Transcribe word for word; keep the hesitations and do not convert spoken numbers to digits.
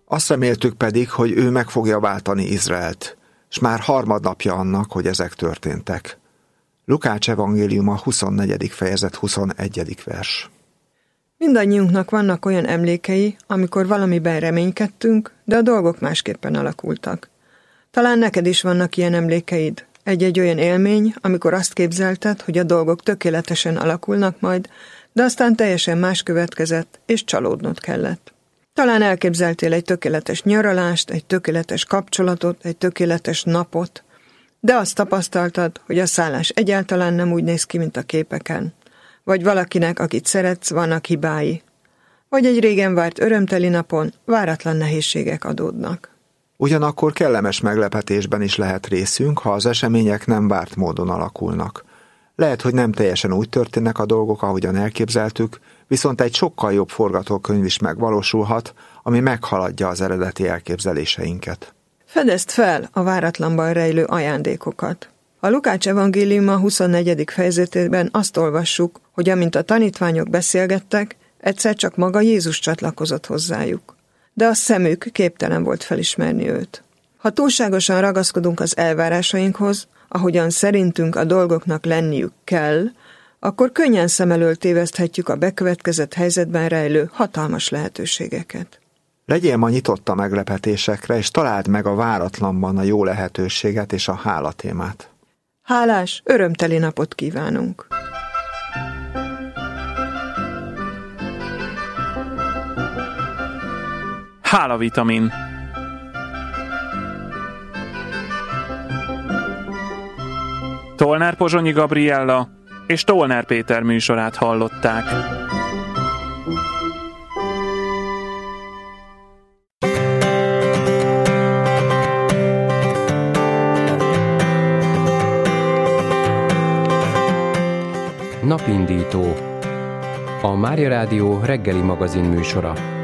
Azt reméltük pedig, hogy ő meg fogja váltani Izraelt, s már harmadnapja annak, hogy ezek történtek. Lukács evangéliuma huszonnegyedik fejezet huszonegyedik vers. Mindannyiunknak vannak olyan emlékei, amikor valamiben reménykedtünk, de a dolgok másképpen alakultak. Talán neked is vannak ilyen emlékeid. Egy-egy olyan élmény, amikor azt képzelted, hogy a dolgok tökéletesen alakulnak majd, de aztán teljesen más következett, és csalódnod kellett. Talán elképzeltél egy tökéletes nyaralást, egy tökéletes kapcsolatot, egy tökéletes napot, de azt tapasztaltad, hogy a szállás egyáltalán nem úgy néz ki, mint a képeken. Vagy valakinek, akit szeretsz, vannak hibái. Vagy egy régen várt örömteli napon váratlan nehézségek adódnak. Ugyanakkor kellemes meglepetésben is lehet részünk, ha az események nem várt módon alakulnak. Lehet, hogy nem teljesen úgy történnek a dolgok, ahogyan elképzeltük, viszont egy sokkal jobb forgatókönyv is megvalósulhat, ami meghaladja az eredeti elképzeléseinket. Fedezd fel a váratlanban rejlő ajándékokat. A Lukács evangéliuma huszonnegyedik fejezetében azt olvassuk, hogy amint a tanítványok beszélgettek, egyszer csak maga Jézus csatlakozott hozzájuk. De a szemük képtelen volt felismerni őt. Ha túlságosan ragaszkodunk az elvárásainkhoz, ahogyan szerintünk a dolgoknak lenniük kell, akkor könnyen szem elől téveszthetjük a bekövetkezett helyzetben rejlő hatalmas lehetőségeket. Legyél ma nyitott a meglepetésekre, és találd meg a váratlanban a jó lehetőséget és a hálatémát. Hálás, örömteli napot kívánunk! Hálavitamin. Tolnár Pozsonyi Gabriella és Tolnár Péter műsorát hallották. Napindító. A Mária Rádió reggeli magazin műsora.